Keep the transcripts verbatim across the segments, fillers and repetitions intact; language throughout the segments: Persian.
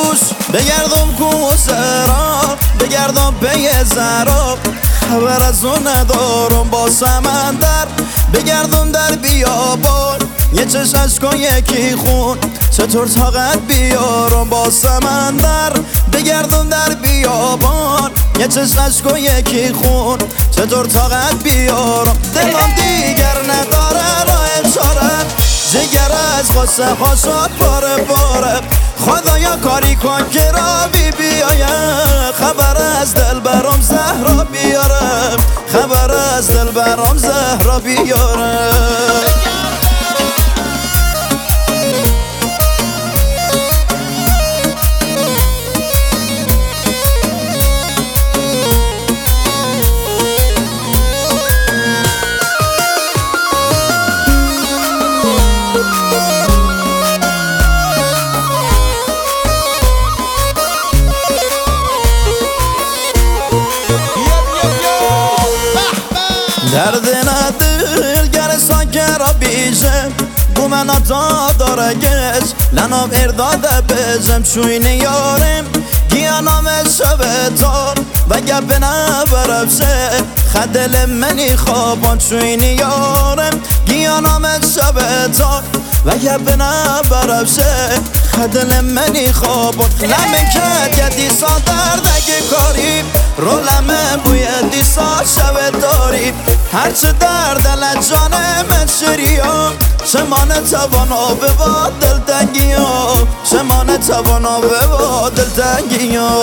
دوش بگردم کوسرا، بگردم پی زرا، خبر از اون ندارم با سمندر. بگردم در بیابان، یه چشم اشک و یکی خون، چطور طاقت بیارم با سمندر. بگردم در بیابان، یه چشم اشک و یکی خون، چطور طاقت بیارم. دلم دیگر نداره راه چاره، جگر از غصه ها شد پاره پاره. خدایا کاری کن که را بی بیایه، خبر از دل برام زهرا بیاره، خبر از دل برام زهرا بیاره. درد ندل گر ساکر بیشم بو من اتا داره گش لنام ارداده بجم شوین یارم گیانام شب تا و گپ نبرفشه خدل منی خوابان شوین یارم گیانام شب تا و گپ نبرفشه خدل منی خوابان. لمن کد یدی سا دردگی کاری رو لمن بوی دیسا شب داری، هرچه در دل جان من شریا، چمان توانا به با دلتنگی ها، چمان توانا به با دلتنگی ها.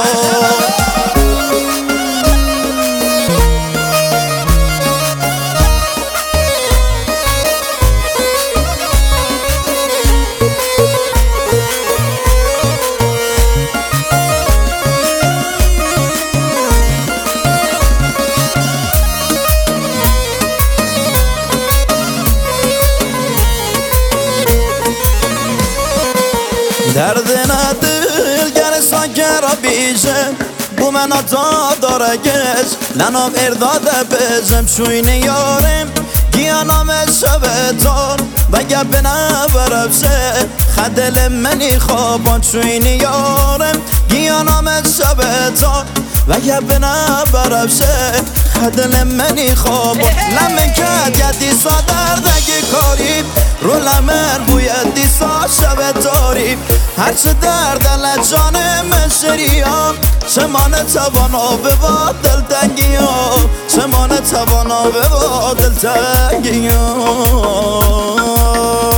درد ندل گر ساکر بیشم بو من اتا داره گش لنام ارداده بجم شوین یارم گیانام شب تار و گپ نبرفشه خدل منی خوابان شوین یارم گیانام شب تار و گپ نبرفشه خدل منی خوابان. لمن کد یدی سا دردگی کاری رو لمن بوی دیسا شب داری، هرچه در دل جان من شریا، چمان توانا به با دلتنگی ها، چمان توانا به با دلتنگی ها.